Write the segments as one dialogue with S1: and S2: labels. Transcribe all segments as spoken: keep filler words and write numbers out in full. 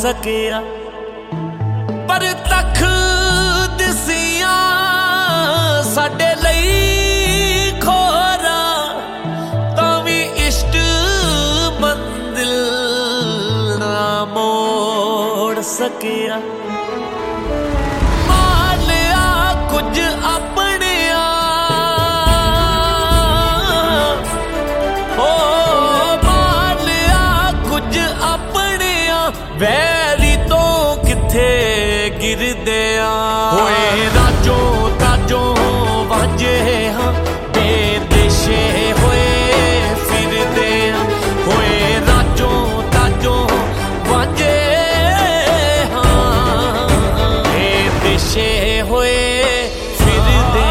S1: सकिया। पर तख दिसियां साडे लई खोरा तां वी इश्क मंजिल ना मोड़ सकिया। मार लिया कुछ अपनिया ओ मार लिया कुछ अपनिया वैरी तो किथे गिरदे होए राजो ताजो वांझे हाँ बेदेशे होए फिरदे होए राजो ताजो वांझे हाँ बेदेशे होए फिरदे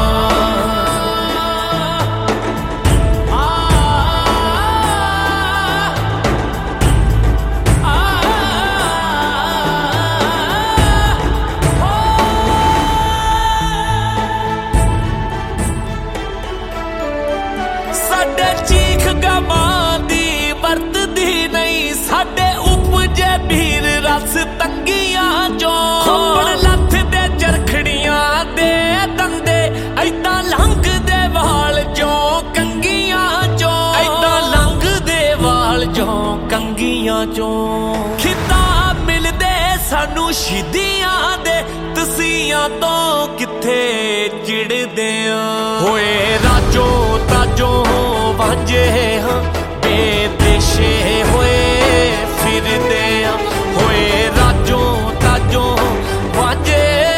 S1: साडे चीख गवां दी वरतदी नहीं साडे उपजे भीर रस तंगियां चो खप्पड़ लथ दे चरखड़ियां दे दंदे ऐदां लंघ दे वाल चो कंगियां चो ऐदां लंघ दे वाल चो कंगियां चो खिताब मिलदे सानू शहीदियां दे तसियां तो किथे चिड़दे होए राजो ताजो वांझे हाँ बेदेशे होए फिरदे होए राजो ताजो वांझे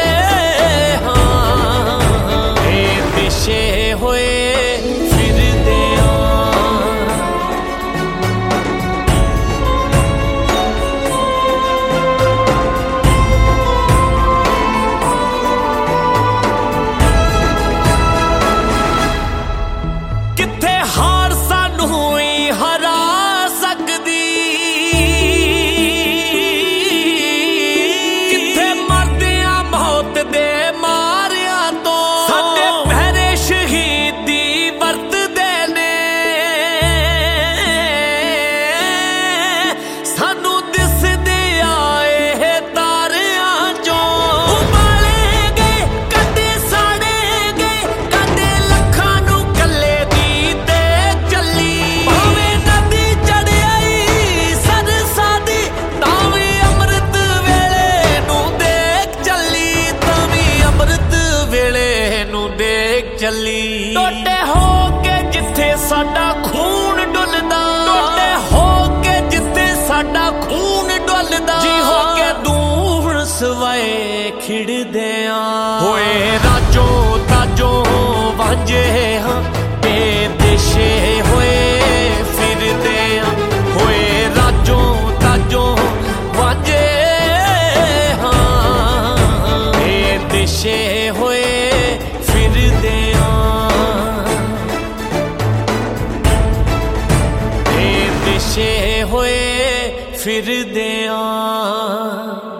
S1: हाँ बेदेशे होए फिरदे किथे हार सानू ही हरा सकदी किथे मरदियां मौत दे मारिया तो साडे पहरे शहीदी वरतदे ने सानू दिसदे आए तारियां चो उबाले गए कदे साड़े गए कदे लखां नू कल्ले दी ते चली भावे नदी चढ़ आई सरसा दी तां वी अमृत वेले नू देख चली तां वी अमृत वेले नू देख चली टोटे हो के जिथे साडा खून डुलदा टोटे हो के जिथे साडा खून डुलदा जी हो के दूर सवाए खिड़दे होए राजो ताजो वांझे हाँ बेदेशे होए फिरदे होए राजो ताजो वांझे हाँ बेदेशे होए फिरदे बेदेशे होए फिरदे